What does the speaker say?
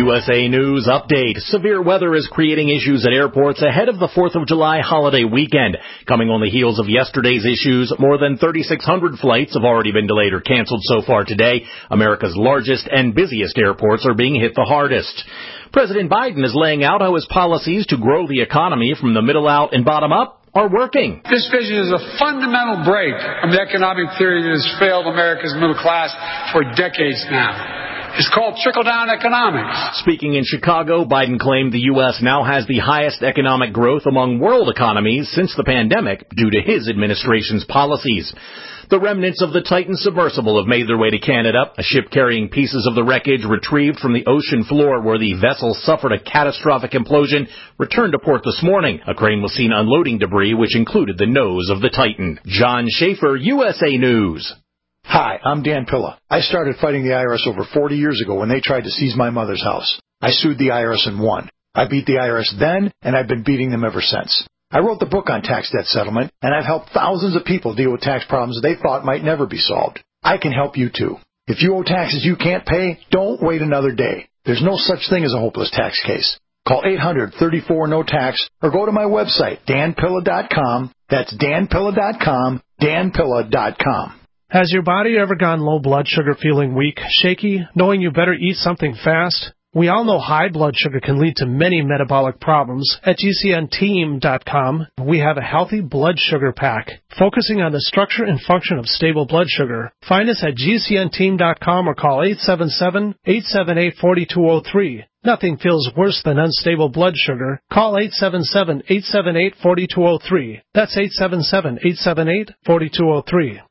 USA News update. Severe weather is creating issues at airports ahead of the 4th of July holiday weekend. Coming on the heels of yesterday's issues, more than 3,600 flights have already been delayed or canceled so far today. America's largest and busiest airports are being hit the hardest. President Biden is laying out how his policies to grow the economy from the middle out and bottom up are working. This vision is a fundamental break from the economic theory that has failed America's middle class for decades now. It's called trickle-down economics. Speaking in Chicago, Biden claimed the U.S. now has the highest economic growth among world economies since the pandemic due to his administration's policies. The remnants of the Titan submersible have made their way to Canada. A ship carrying pieces of the wreckage retrieved from the ocean floor where the vessel suffered a catastrophic implosion returned to port this morning. A crane was seen unloading debris, which included the nose of the Titan. John Schaefer, USA News. Hi, I'm Dan Pilla. I started fighting the IRS over 40 years ago when they tried to seize my mother's house. I sued the IRS and won. I beat the IRS then, and I've been beating them ever since. I wrote the book on tax debt settlement, and I've helped thousands of people deal with tax problems they thought might never be solved. I can help you too. If you owe taxes you can't pay, don't wait another day. There's no such thing as a hopeless tax case. Call 800-34-NO-TAX or go to my website, danpilla.com. That's danpilla.com, danpilla.com. Has your body ever gone low blood sugar, feeling weak, shaky, knowing you better eat something fast? We all know high blood sugar can lead to many metabolic problems. At GCNteam.com, we have a healthy blood sugar pack, focusing on the structure and function of stable blood sugar. Find us at GCNteam.com or call 877-878-4203. Nothing feels worse than unstable blood sugar. Call 877-878-4203. That's 877-878-4203.